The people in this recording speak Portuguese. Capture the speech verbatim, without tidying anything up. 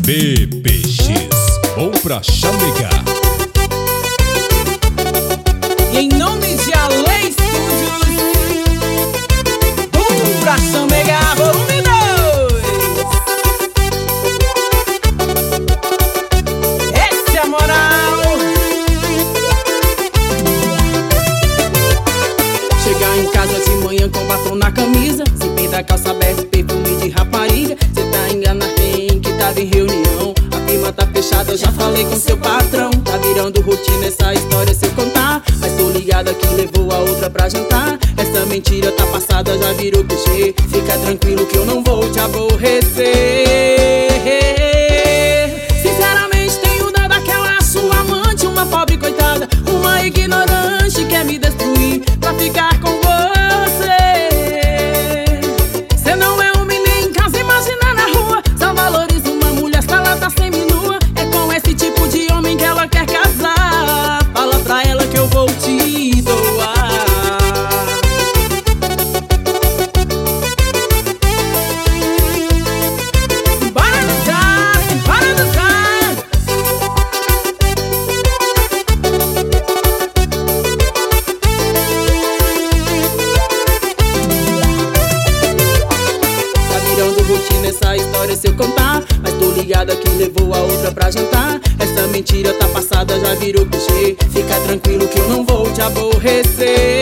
B P X, bom pra chamegar. E em nome de Alê Studios, bom pra chamegar, volume dois. Essa é a moral. Chegar em casa de manhã com batom na camisa, zíper da calça aberta, perfume de rapariga. Cê tá enganando quem que tava em reunião. A firma tá fechada, eu já falei com seu patrão. Tá virando rotina essa história se eu contar, mas tô ligada que levou a outra pra jantar. Essa mentira tá passada, já virou clichê. Fica tranquilo que eu não vou te aborrecer. Sinceramente tenho dado aquela sua amante, uma pobre coitada, uma ignorante, quer me destruir pra ficar com você. Cê não é homem nem em casa, imagina na rua. Só valoriza uma mulher se ela tá seminua. É com esse tipo de homem que ela quer casar. Fala pra ela que eu vou te doar. Bora dançar, bora dançar. Tá virando rotina essa história se eu contar, mas tô ligada que levou a outra pra jantar. Essa mentira tá passada, já virou clichê. Fica tranquilo que eu não vou te aborrecer.